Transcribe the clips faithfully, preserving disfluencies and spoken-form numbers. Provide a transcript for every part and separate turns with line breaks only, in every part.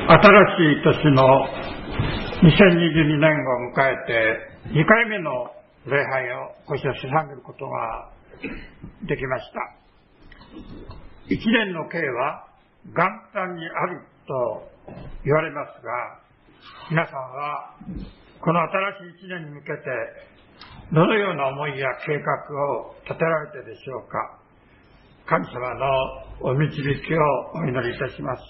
新しい年のにせんにじゅうにねんを迎えてにかいめの礼拝をご一緒に捧げることができました。いちねんの計は元旦にあると言われますが、皆さんはこの新しいいちねんに向けてどのような思いや計画を立てられているでしょうか。神様のお導きをお祈りいたします。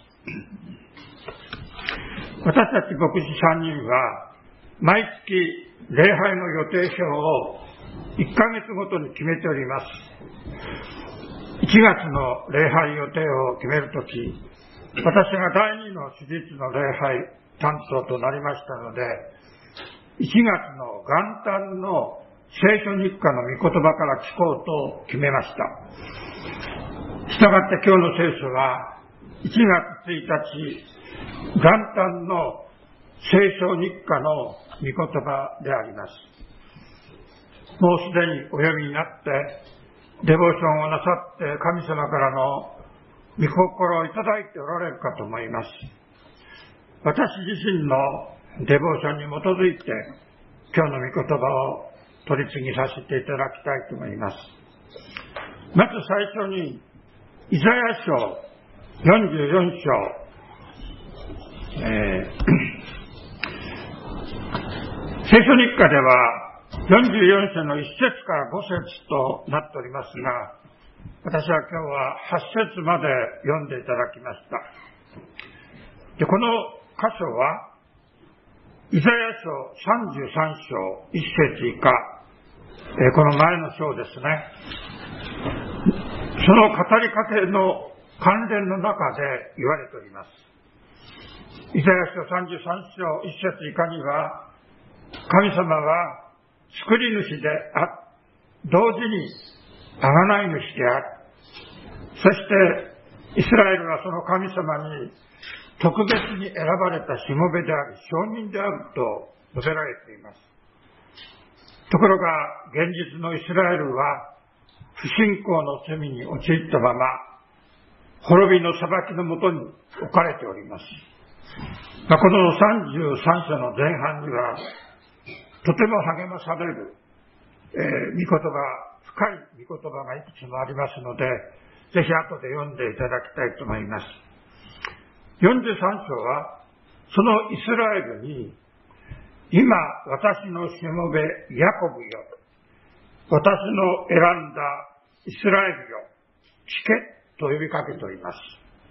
私たち牧師さんにんは毎月礼拝の予定表をいっかげつごとに決めております。いちがつの礼拝予定を決めるとき、私がだいにの手術の礼拝担当となりましたので、いちがつの元旦の聖書日課の御言葉から聞こうと決めました。したがって今日の聖書はいちがつついたち、元旦の聖書日課の御言葉であります。もうすでにお読みになってデボーションをなさって神様からの御心をいただいておられるかと思います。私自身のデボーションに基づいて今日の御言葉を取り次ぎさせていただきたいと思います。まず最初にイザヤ書よんじゅうよんしょう、えー、聖書日課ではよんじゅうよんしょうのいっせつからごせつとなっておりますが、私は今日ははっせつまで読んでいただきました。で、この箇所はイザヤ書さんじゅうさんしょういっせつ以下、えー、この前の章ですね。その語りかけの関連の中で言われております。イザヤ書さんじゅうさんしょういっせつ以下には、神様は作り主であ、同時に贖い主である。そしてイスラエルはその神様に特別に選ばれたしもべであり、証人であると述べられています。ところが現実のイスラエルは不信仰の罪に陥ったまま滅びの裁きのもとに置かれております。まあ、このさんじゅうさんしょうの前半にはとても励まされる、えー、御言葉、深い御言葉がいくつもありますので、ぜひ後で読んでいただきたいと思います。よんじゅうさんしょうはそのイスラエルに、今私のしもべヤコブよ、私の選んだイスラエルよ、聞けと呼びかけております。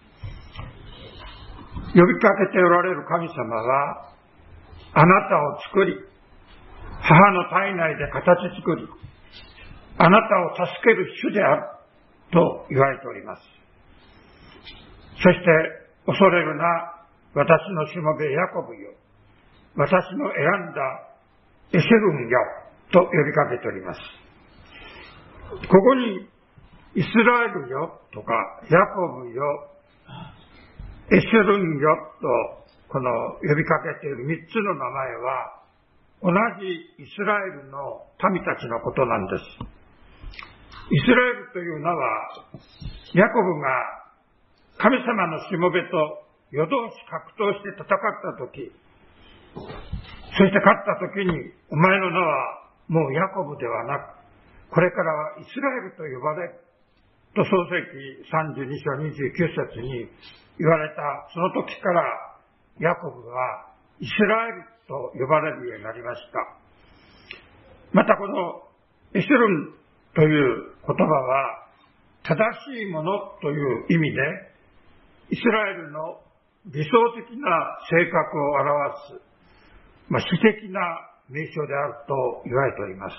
呼びかけておられる神様は、あなたを作り、母の体内で形作り、あなたを助ける主であると言われております。そして恐れるな、私のしもべヤコブよ、私の選んだエシェルンよと呼びかけております。ここにイスラエルよとかヤコブよ、エシェルンよとこの呼びかけている三つの名前は同じイスラエルの民たちのことなんです。イスラエルという名はヤコブが神様のしもべと夜通し格闘して戦ったとき、そして勝ったときにお前の名はもうヤコブではなく、これからはイスラエルと呼ばれると創世記さんじゅうにしょうにじゅうきゅうせつに言われたその時から、ヤコブはイスラエルと呼ばれるようになりました。またこのエシュルンという言葉は正しいものという意味で、イスラエルの理想的な性格を表す、まあ、詩的な名称であると言われております。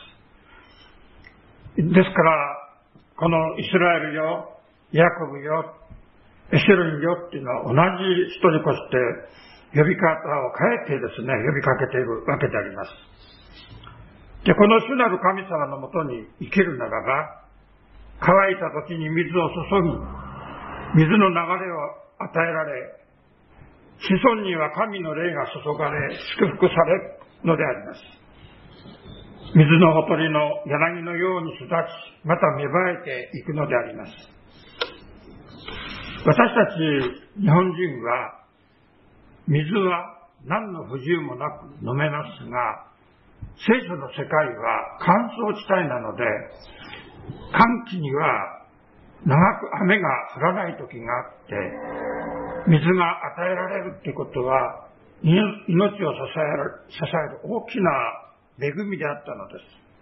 ですから、このイスラエルよ、ヤコブよ、エシェルンよっていうのは同じ人にこして呼び方を変えてですね、呼びかけているわけであります。で、この主なる神様のもとに生きるならば、乾いた時に水を注ぎ、水の流れを与えられ、子孫には神の霊が注がれ、祝福されるのであります。水のほとりの柳のように育ち、また芽生えていくのであります。私たち日本人は水は何の不自由もなく飲めますが、聖書の世界は乾燥地帯なので、乾季には長く雨が降らない時があって、水が与えられるということは、命を支える、支える大きな恵みであったのです。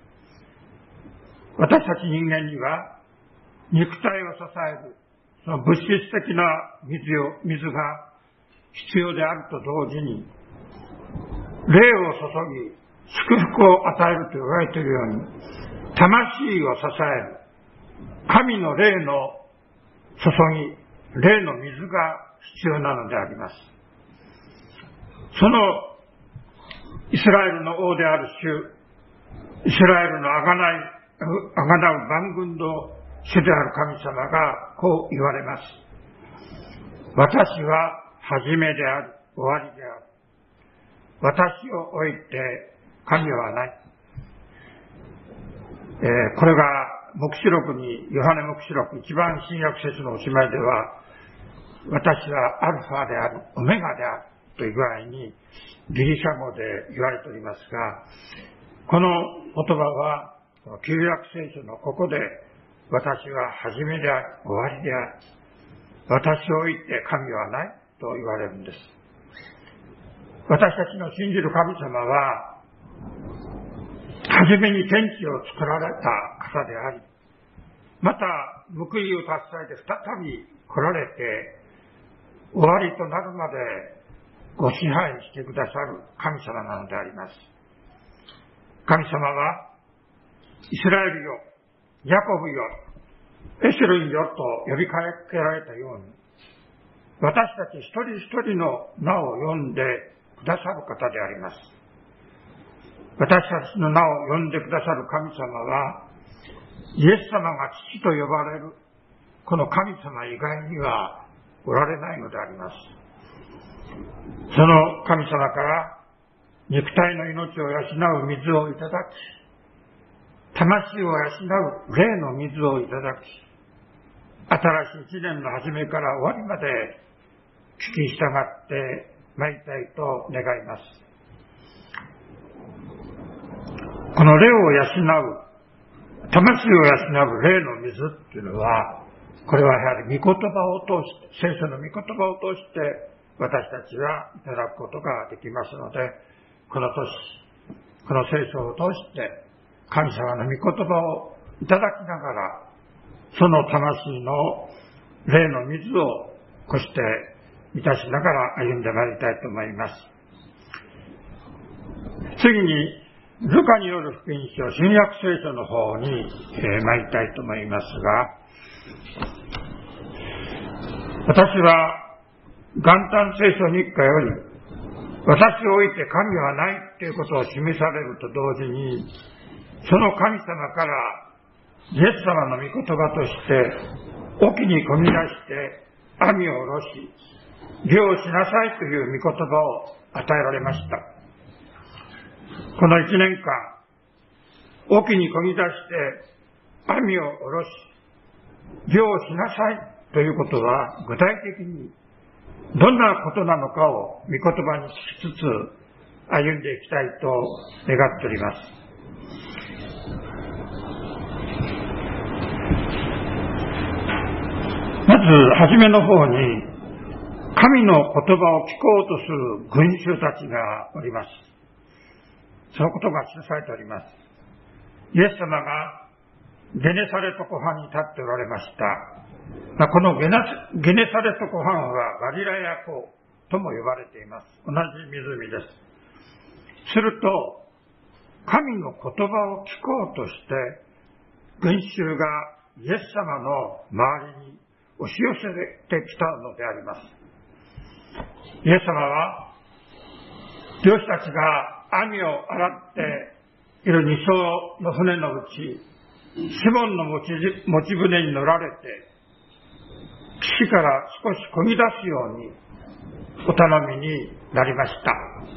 私たち人間には、肉体を支える、その物質的な水を、水が必要であると同時に、霊を注ぎ、祝福を与えると言われているように、魂を支える、神の霊の注ぎ、霊の水が必要なのであります。そのイスラエルの王である主、イスラエルのあがない、あがなう万軍の主である神様がこう言われます。私は初めである、終わりである。私を置いて神はない。えー、これが黙示録に、ヨハネ黙示録一番新約聖書のおしまいでは、私はアルファである、オメガであるという具合にギリシャ語で言われておりますが、この言葉は旧約聖書のここで、私は初めである、終わりである、私を置いて神はないと言われるんです。私たちの信じる神様は、初めに天地を作られた方であり、また報いを達成で再び来られて、終わりとなるまでご支配してくださる神様なのであります。神様は、イスラエルよ、ヤコブよ、エシュルンよと呼びかけられたように、私たち一人一人の名を呼んでくださる方であります。私たちの名を呼んでくださる神様は、イエス様が父と呼ばれるこの神様以外にはおられないのであります。その神様から肉体の命を養う水をいただき、魂を養う霊の水をいただき、新しい一年の初めから終わりまで聞き従ってまいりたいと願います。この霊を養う、魂を養う霊の水っていうのは、これはやはり御言葉を通して、聖書の御言葉を通して私たちはいただくことができますので、この年、この聖書を通して神様の御言葉をいただきながら、その魂の霊の水をこして満たしながら歩んでまいりたいと思います。次にルカによる福音書、新約聖書の方に、えー、参りたいと思いますが、私は元旦聖書日課より、私を置いて神はないということを示されると同時に、その神様からイエス様の御言葉として沖にこぎ出して網を下ろし、漁をしなさいという御言葉を与えられました。この一年間、沖にこぎ出して網を下ろし、漁をしなさいということは、具体的にどんなことなのかを御言葉に聞きつつ歩んでいきたいと願っております。まず初めの方に、神の言葉を聞こうとする群衆たちがおります。そのことが記されております。イエス様がゲネサレト湖畔に立っておられました。このゲネサレト湖畔はガリラヤ湖とも呼ばれています。同じ湖です。すると、神の言葉を聞こうとして、群衆がイエス様の周りに押し寄せてきたのであります。イエス様は、漁師たちが網を洗っている二艘の船のうち、シモンの持ち、持ち船に乗られて、岸から少し漕ぎ出すようにお頼みになりました。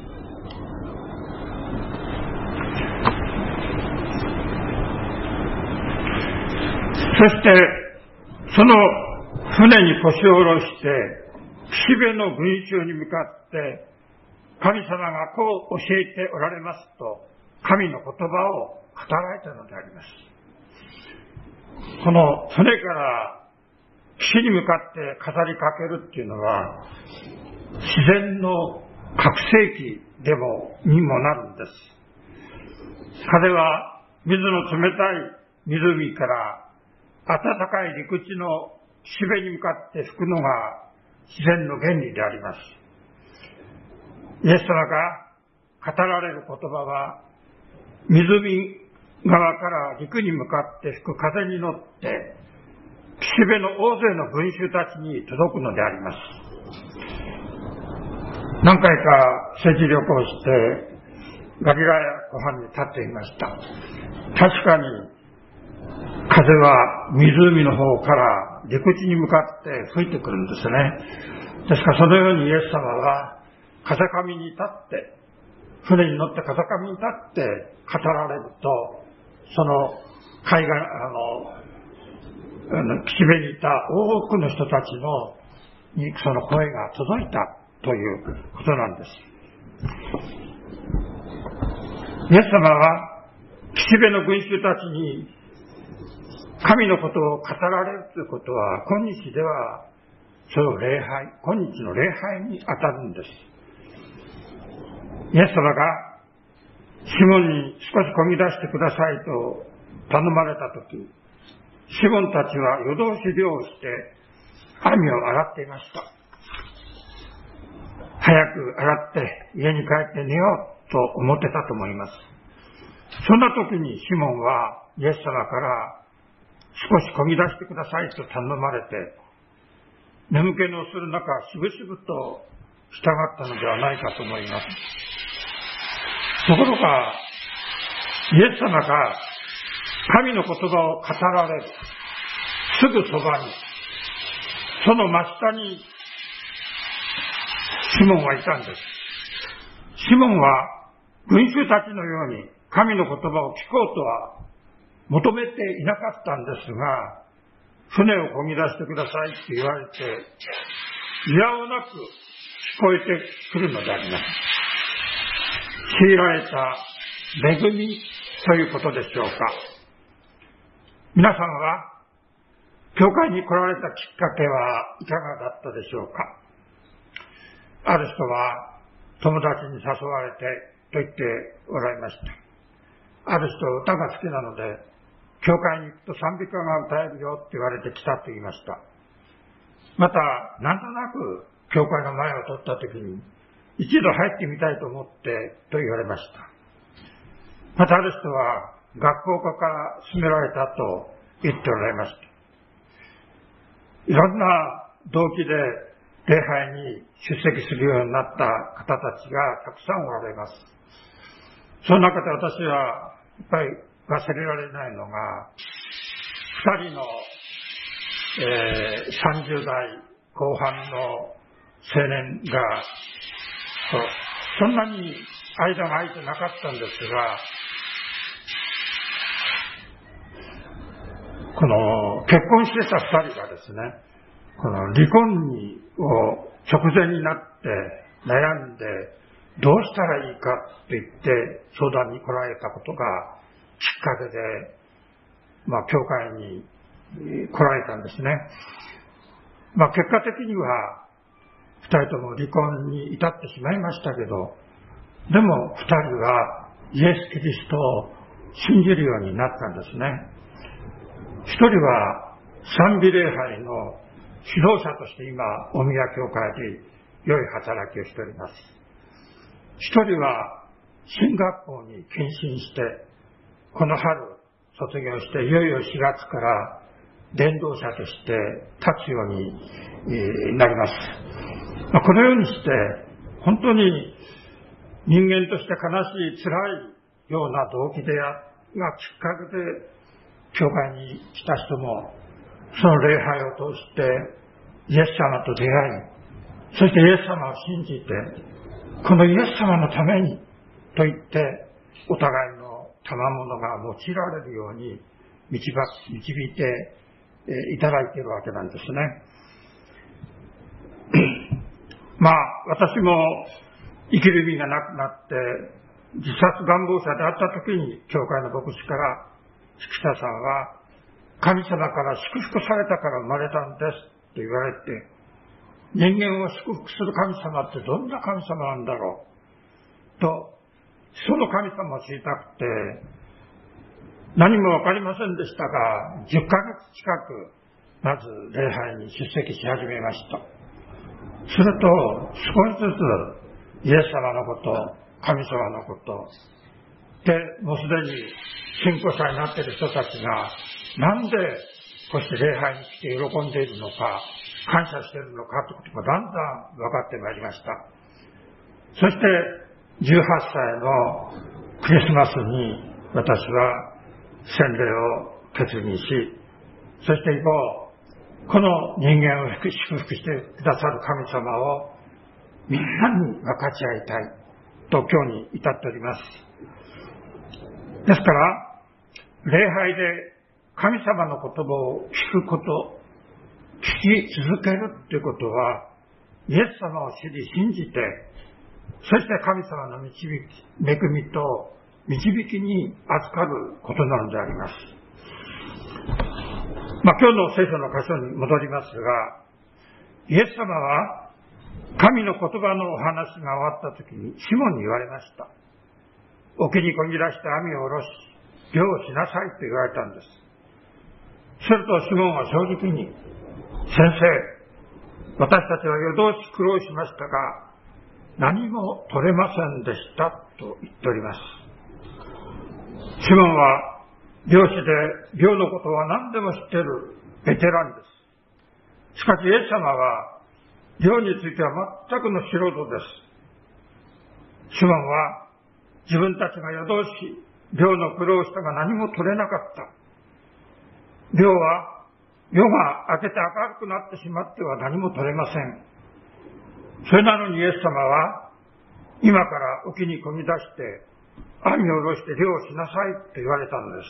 そして、その船に腰を下ろして、岸辺の群衆に向かっって神様がこう教えておられますと、神の言葉を語られたのであります。この船から岸に向かって語りかけるっていうのは、自然の拡声器でもにもなるんです。風は水の冷たい湖から暖かい陸地の岸辺に向かって吹くのが自然の原理であります。イエス様が語られる言葉は、湖側から陸に向かって吹く風に乗って岸辺の大勢の群衆たちに届くのであります。何回か聖地旅行してガリラヤ湖畔に立っていました。確かに風は湖の方から陸地に向かって吹いてくるんですね。ですからそのようにイエス様は風上に立って、船に乗って風上に立って語られると、その海岸、あの、岸辺にいた多くの人たちのにその声が届いたということなんです。イエス様は岸辺の群衆たちに神のことを語られるということは、今日ではその礼拝、今日の礼拝に当たるんです。イエス様がシモンに少し漕ぎ出してくださいと頼まれたとき、シモンたちは夜通し漁をして網を洗っていました。早く洗って家に帰って寝ようと思ってたと思います。そんな時にシモンはイエス様から少し漕ぎ出してくださいと頼まれて、眠気のする中、しぶしぶと従ったのではないかと思います。ところが、イエス様が神の言葉を語られるすぐそばに、その真下にシモンはいたんです。シモンは群衆たちのように神の言葉を聞こうとは求めていなかったんですが、船を漕ぎ出してくださいって言われて、いやおなく聞こえてくるのであります。強いられた恵みということでしょうか。皆さんは教会に来られたきっかけはいかがだったでしょうか。ある人は友達に誘われてと言っておられました。ある人は歌が好きなので、教会に行くと賛美歌が歌えるよって言われて来たと言いました。また、なんとなく教会の前を通った時に、一度入ってみたいと思ってと言われました。またある人は学校から勧められたと言っておられました。いろんな動機で礼拝に出席するようになった方たちがたくさんおられます。その中で私はやっぱり忘れられないのが、二人の、えー、さんじゅう代後半の青年が、そうそんなに間が空いてなかったんですが、この結婚してた二人がですね、この離婚にを直前になって悩んでどうしたらいいかと言って相談に来られたことがきっかけで、まあ教会に来られたんですね。まあ結果的には二人とも離婚に至ってしまいましたけど、でも二人はイエス・キリストを信じるようになったんですね。一人は賛美礼拝の指導者として今、大宮教会で良い働きをしております。一人は進学校に献身して、この春卒業していよいよしがつから伝道者として立つようになります。このようにして本当に人間として悲しい辛いような動機でがきっかけで教会に来た人も、その礼拝を通してイエス様と出会い、そしてイエス様を信じて、このイエス様のためにと言ってお互いの賜物が用いられるように導いていただいているわけなんですね。 まあ、私も生きる意味がなくなって自殺願望者であった時に、教会の牧師から宿舎さんは神様から祝福されたから生まれたんですと言われて、人間を祝福する神様ってどんな神様なんだろうと、その神様を知りたくて何もわかりませんでしたが、じゅっかげつ近くまず礼拝に出席し始めました。すると少しずつイエス様のこと、神様のことで、もうすでに信仰者になっている人たちがなんでこうして礼拝に来て喜んでいるのか、感謝しているのかということがだんだん分かってまいりました。そしてじゅうはっさいのクリスマスに私は洗礼を決議し、そして以降この人間を祝福してくださる神様をみんなに分かち合いたいと今日に至っております。ですから礼拝で神様の言葉を聞くこと、聞き続けるということは、イエス様を知り信じて、そして神様の導き、恵みと導きに預かることなのであります。まあ、今日の聖書の箇所に戻りますが、イエス様は神の言葉のお話が終わったときにシモンに言われました。沖にこぎ出して網を下ろし、漁をしなさいと言われたんです。するとシモンは正直に、先生、私たちは夜通し苦労しましたが、何も取れませんでしたと言っております。シモンは漁師で漁のことは何でも知っているベテランです。しかしイエス様は漁については全くの素人です。シモンは自分たちが夜通し漁の苦労したが何も取れなかった。漁は夜が明けて明るくなってしまっては何も取れません。それなのにイエス様は今から沖にこぎ出して網を下ろして漁をしなさいと言われたのです。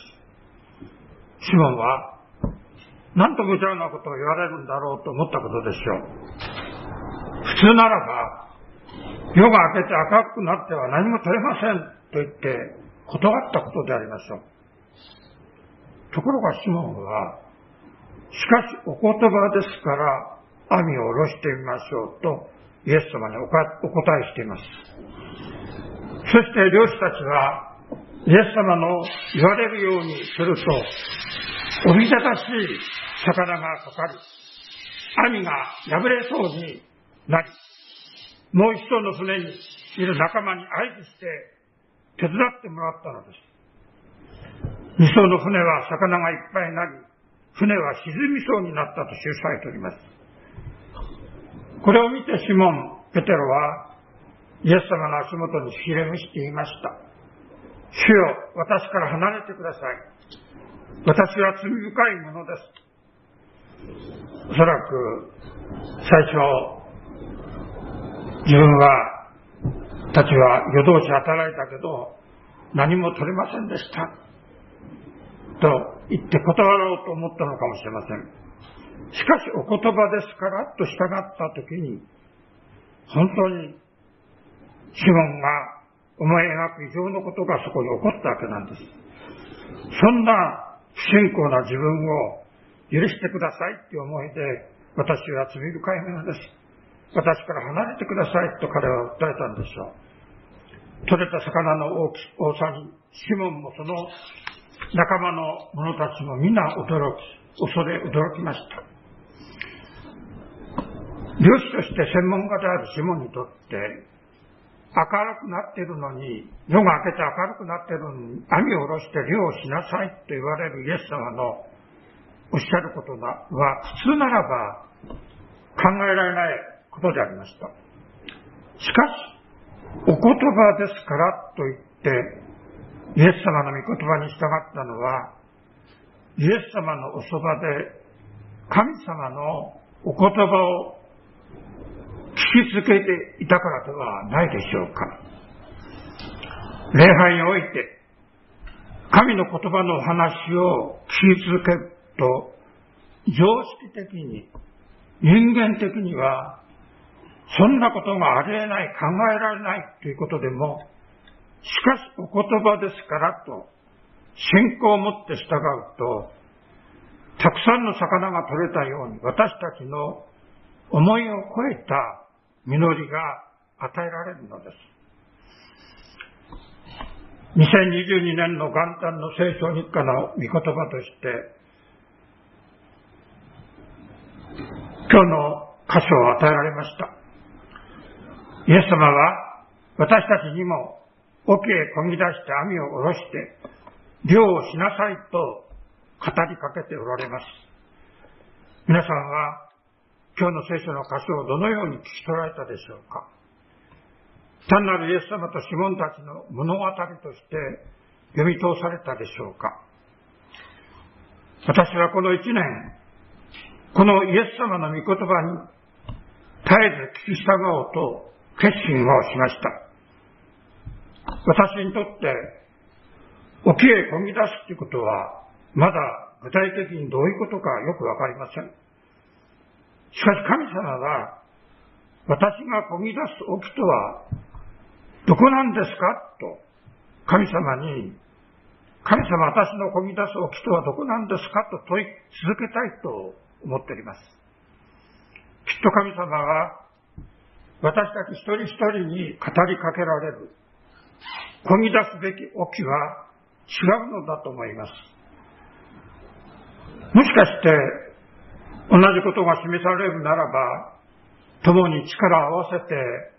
シモンは何と無茶なことを言われるんだろうと思ったことでしょう。普通ならば夜が明けて明るくなっては何も取れませんと言って断ったことでありましょう。ところがシモンは、しかしお言葉ですから網を下ろしてみましょうとイエス様にお答えしています。そして漁師たちはイエス様の言われるようにすると、おびただしい魚がかかり、網が破れそうになり、もう一艘の船にいる仲間に合図して手伝ってもらったのです。二艘の船は魚がいっぱいになり、船は沈みそうになったと記されております。これを見てシモン・ペテロはイエス様の足元にひれ伏して言いました。主よ、私から離れてください。私は罪深いものです。おそらく最初自分はたちは夜通し働いたけど何も取れませんでしたと言って断ろうと思ったのかもしれません。しかしお言葉ですからと従ったときに、本当にシモンが思い描く以上のことがそこに起こったわけなんです。そんな不信仰な自分を許してくださいという思いで、私は罪深いものです。私から離れてくださいと彼は訴えたんでしょう。取れた魚の大き多さにシモンもその仲間の者たちも皆驚き、恐れ驚きました。漁師として専門家であるシモンにとって明るくなっているのに、夜が明けて明るくなっているのに網を下ろして漁をしなさいと言われるイエス様のおっしゃることは普通ならば考えられないことでありました。しかしお言葉ですからと言ってイエス様の御言葉に従ったのは、イエス様のおそばで神様のお言葉を聞き続けていたからではないでしょうか。礼拝において神の言葉のお話を聞き続けると、常識的に人間的にはそんなことがありえない、考えられないということでも、しかしお言葉ですからと信仰を持って従うと、たくさんの魚が取れたように私たちの思いを超えた実りが与えられるのです。にせんにじゅうにねんの元旦の聖書日課の御言葉として、今日の箇所を与えられました。イエス様は私たちにも沖へ漕ぎ出して網を下ろして漁をしなさいと語りかけておられます。皆さんは今日の聖書の箇所をどのように聞き取られたでしょうか。単なるイエス様とシモンたちの物語として読み通されたでしょうか。私はこの一年、このイエス様の御言葉に絶えず聞き従おうと決心をしました。私にとって沖へ漕ぎ出すということはまだ具体的にどういうことかよくわかりません。しかし神様は私が漕ぎ出す沖とはどこなんですかと神様に、神様私の漕ぎ出す沖とはどこなんですかと問い続けたいと思っております。きっと神様は私たち一人一人に語りかけられる漕ぎ出すべき沖は違うのだと思います。もしかして同じことが示されるならば共に力を合わせて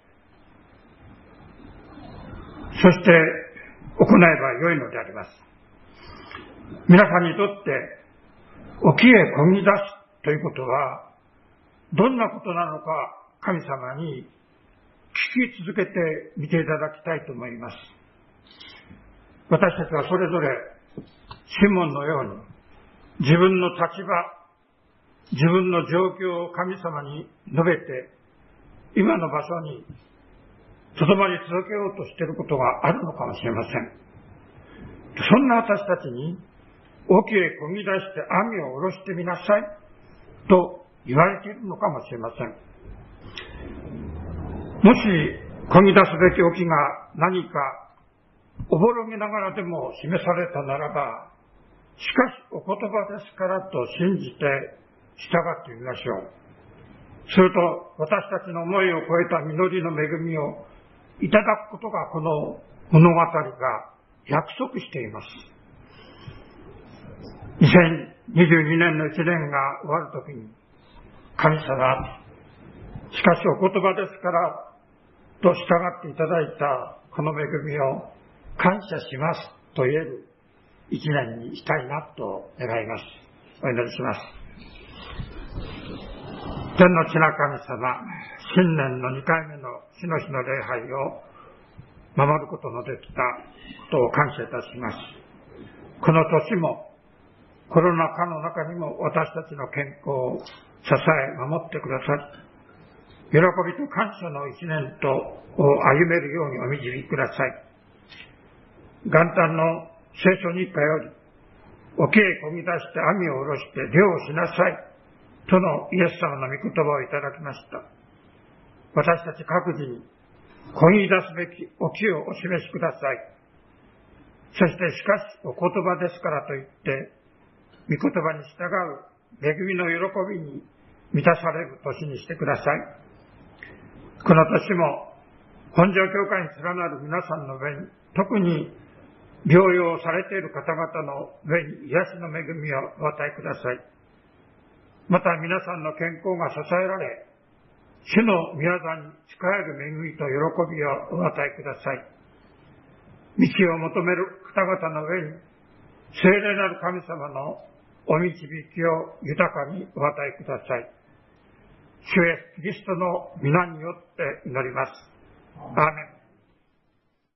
そして行えばよいのであります。皆さんにとって沖へ漕ぎ出すということはどんなことなのか神様に聞き続けてみていただきたいと思います。私たちはそれぞれシモンのように自分の立場、自分の状況を神様に述べて今の場所にとどまり続けようとしていることがあるのかもしれません。そんな私たちに沖へ漕ぎ出して網を下ろしてみなさいと言われているのかもしれません。もし漕ぎ出すべき沖が何かおぼろげながらでも示されたならば、しかしお言葉ですからと信じて従ってみましょう。すると私たちの思いを超えた実りの恵みをいただくことがこの物語が約束しています。にせんにじゅうにねんのいちねんが終わるときに神様、しかしお言葉ですからと従っていただいたこの恵みを感謝しますと言える一年にしたいなと願います。お祈りします。天の地な神様、新年のにかいめの主の日の礼拝を守ることのできたことを感謝いたします。この年もコロナ禍の中にも私たちの健康を支え守ってくださり、喜びと感謝の一年とを歩めるようにお導きください。元旦の聖書日課より沖へ漕ぎ出して網を下ろして漁をしなさいとのイエス様の御言葉をいただきました。私たち各自に漕ぎ出すべき沖をお示しください。そしてしかしお言葉ですからといって御言葉に従う恵みの喜びに満たされる年にしてください。この年も本庄教会に連なる皆さんの上に、特に療養されている方々の上に癒しの恵みをお与えください。また皆さんの健康が支えられ、主の御業に仕える恵みと喜びをお与えください。道を求める方々の上に、聖霊なる神様のお導きを豊かにお与えください。主イエスキリストの皆によって祈ります。アーメン。